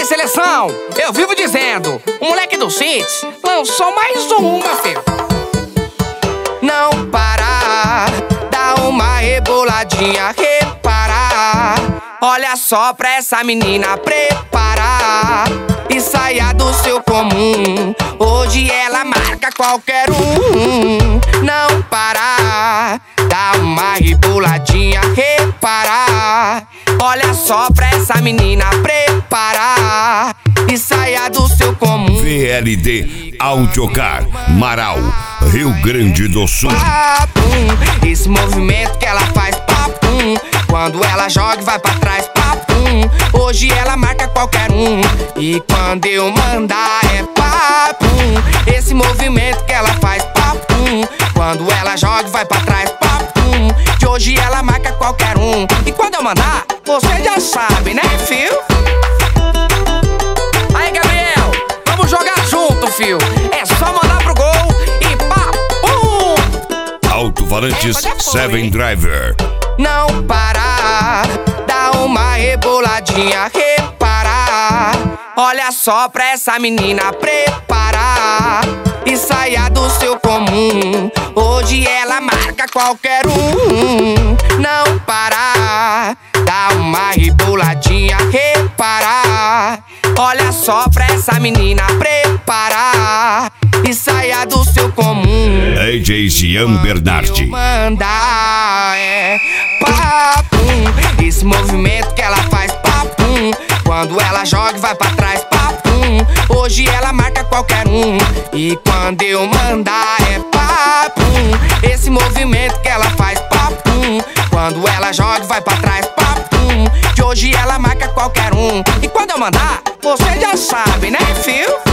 seleção, eu vivo dizendo, o moleque do Cits lançou mais uma, filho. Não parar, dá uma reboladinha, reparar. Olha só pra essa menina preparar e saia do seu comum. Hoje ela marca qualquer um. Não parar, dá uma reboladinha, reparar. Olha só pra essa menina preparar e saia do seu comum. VLD Audiocar, Marau, Rio Grande do Sul. Papum, esse movimento que ela faz, papum. Quando ela joga e vai pra trás, papum. Hoje ela marca qualquer um. E quando eu mandar é papum. Esse movimento que ela faz, papum. Quando ela joga e vai pra trás, papum. De hoje ela marca qualquer um. E quando eu mandar, você já sabe, né, fio? Aí, Gabriel, vamos jogar junto, fio. É só mandar pro gol e papum. Alto-falantes Seven Driver. Não parar, dá uma reboladinha, reparar. Olha só pra essa menina preparar e saia do seu comum. Hoje ela marca qualquer um. Não parar, dá uma reboladinha, reparar. Olha só pra essa menina preparar e saia do seu comum. DJ Jean Bernardi. Mandar é papum. Esse movimento que ela faz, papum. Quando ela joga e vai pra trás, papum. Hoje ela marca qualquer um. E quando eu mandar é papum. Esse movimento que ela faz, papum. Quando ela joga e vai pra trás, papum. De hoje ela marca qualquer um. E quando eu mandar, você já sabe, né, fio?